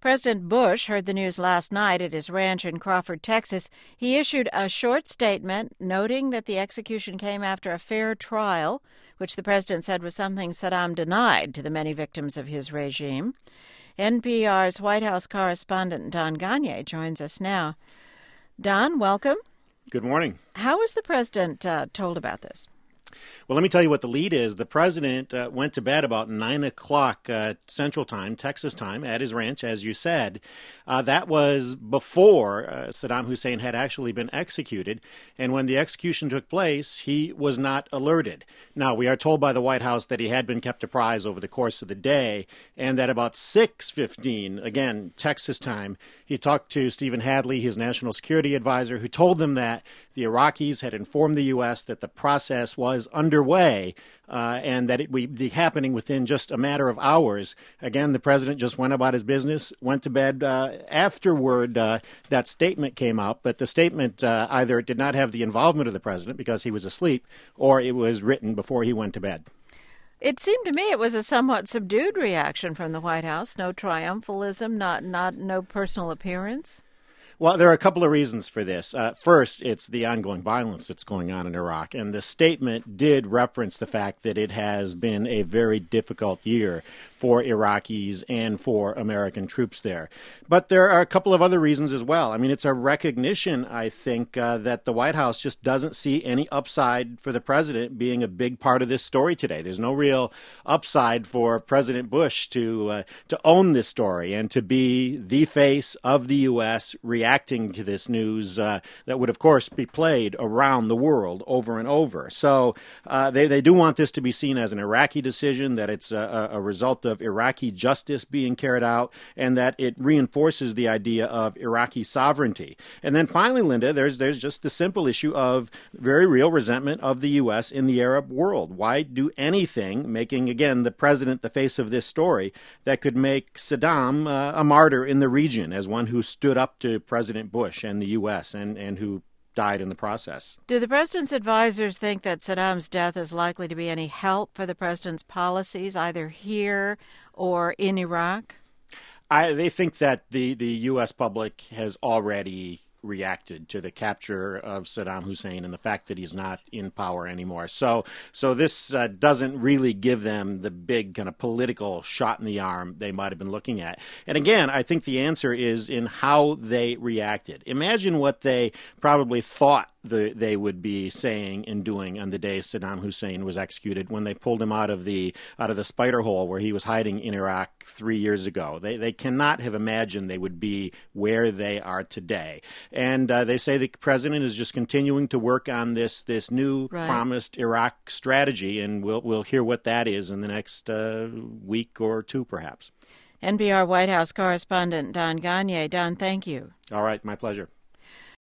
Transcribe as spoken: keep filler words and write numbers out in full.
President Bush heard the news last night at his ranch in Crawford, Texas. He issued a short statement noting that the execution came after a fair trial, which the president said was something Saddam denied to the many victims of his regime. N P R's White House correspondent Don Gonyea joins us now. Don, welcome. Good morning. How was the president uh, told about this? Well, let me tell you what the lead is. The president uh, went to bed about nine o'clock uh, Central Time, Texas time, at his ranch, as you said. Uh, that was before uh, Saddam Hussein had actually been executed. And when the execution took place, he was not alerted. Now, we are told by the White House that he had been kept apprised over the course of the day, and that about six fifteen, again, Texas time, he talked to Stephen Hadley, his national security advisor, who told them that the Iraqis had informed the U S that the process was underway uh, and that it would be happening within just a matter of hours. Again, the president just went about his business, went to bed. Uh, afterward, uh, that statement came out, but the statement uh, either did not have the involvement of the president because he was asleep, or it was written before he went to bed. It seemed to me it was a somewhat subdued reaction from the White House. No triumphalism, not not no personal appearance. Well, there are a couple of reasons for this. Uh, first, it's the ongoing violence that's going on in Iraq, and the statement did reference the fact that it has been a very difficult year for Iraqis and for American troops there. But there are a couple of other reasons as well. I mean, it's a recognition, I think, uh, that the White House just doesn't see any upside for the president being a big part of this story today. There's no real upside for President Bush to uh, to own this story and to be the face of the U S reacting to this news uh, that would, of course, be played around the world over and over. So uh, they, they do want this to be seen as an Iraqi decision, that it's a, a result of Iraqi justice being carried out, and that it reinforces the idea of Iraqi sovereignty. And then finally, Linda, there's there's just the simple issue of very real resentment of the U S in the Arab world. Why do anything, making, again, the president the face of this story, that could make Saddam uh, a martyr in the region as one who stood up to President Bush and the U S and, and who died in the process? Do the president's advisors think that Saddam's death is likely to be any help for the president's policies, either here or in Iraq? I, they think that the, the U S public has already reacted to the capture of Saddam Hussein and the fact that he's not in power anymore. So so this uh, doesn't really give them the big kind of political shot in the arm they might have been looking at. And again, I think the answer is in how they reacted. Imagine what they probably thought the, they would be saying and doing on the day Saddam Hussein was executed when they pulled him out of the out of the spider hole where he was hiding in Iraq three years ago. They they cannot have imagined they would be where they are today. And uh, they say the president is just continuing to work on this this new right. promised Iraq strategy, and we'll we'll hear what that is in the next uh, week or two, perhaps. N P R White House correspondent Don Gonyea. Don, thank you. All right, my pleasure.